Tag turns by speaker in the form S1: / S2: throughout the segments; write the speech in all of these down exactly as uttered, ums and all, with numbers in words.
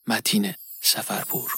S1: متین سفرپور.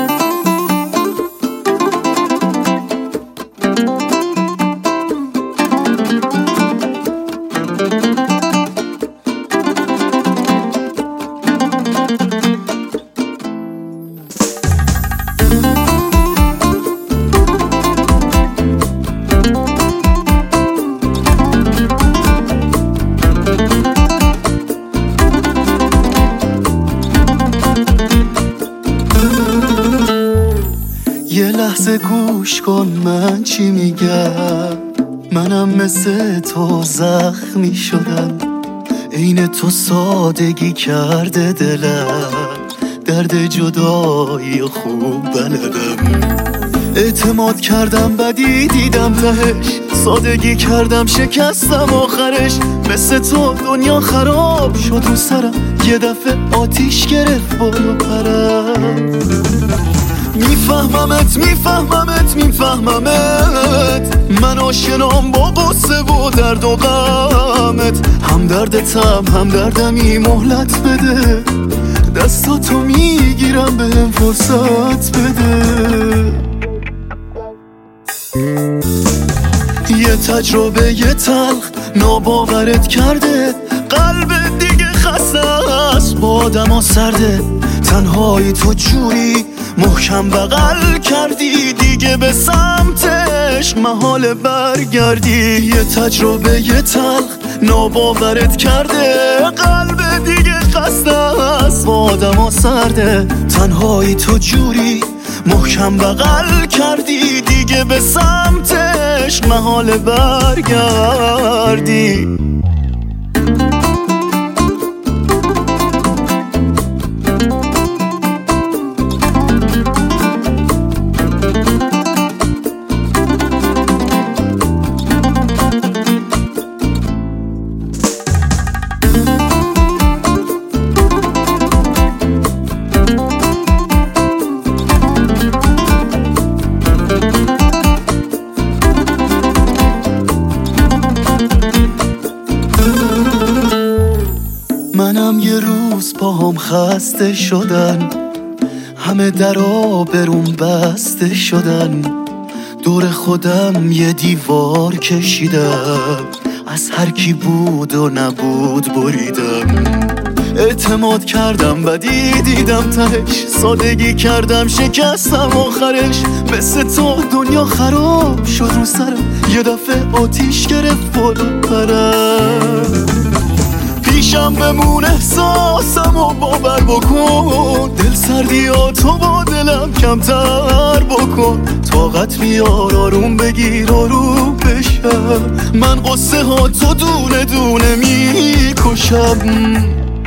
S2: یه لحظه گوش کن من چی میگم، منم مثل تو زخمی شدم، عین تو سادگی کرده دلم، درد جدایی خوب بلدم. اعتماد کردم بدی دیدم تهش، سادگی کردم شکستم آخرش، مثل تو دنیا خراب شد رو سرم، یه دفعه آتیش گرفت بالا پرم. میفهممت میفهممت میفهممت، من آشنام با قصه و درد و غمت، هم دردتم هم دردمی، مهلت بده، دستاتو میگیرم بهم فرصت بده. یه تجربه یه تلخ ناباورت کرده، قلب دیگه خسته است با آدما سرده، تنهایی تو جوری محکم بغل کردی، دیگه به سمتش محال برگردی. یه تجربه یه تلخ ناباورت کرده، قلب دیگه خسته است با آدما سرده، تنهایی تو جوری محکم بغل کردی، دیگه به سمتش محال برگردی. منم یه روز پاهم خسته شدن، همه درا بروم بسته شدن، دور خودم یه دیوار کشیدم، از هر کی بود و نبود بریدم. اعتماد کردم بدی دیدم تهش، سادگی کردم شکستم آخرش، مثل تو دنیا خراب شد رو سرم، یه دفعه آتیش گرفت بالا پرم. پیشم بمون احساسم و باور بکن، دل سردیاتو با دلم کمتر بکن، طاقت بیار آروم بگیر آروم بشم، من قصه ها تو دونه دونه میکشم.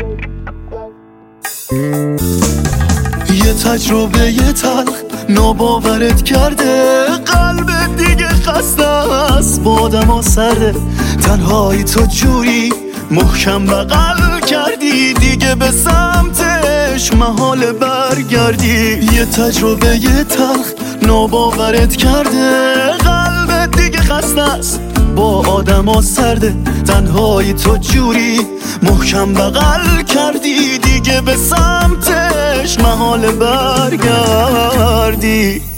S2: یه تجربه یه تلخ ناباورت کرده، قلب دیگه خسته است با آدما سرده، تنهایی تو جوری محکم بغل کردی، دیگه به سمتش محال برگردی. یه تجربه یه تلخ ناباورت کرده، قلب دیگه خسته است با آدما سرده، تنهایی تو جوری محکم بغل کردی، دیگه به سمتش محال برگردی.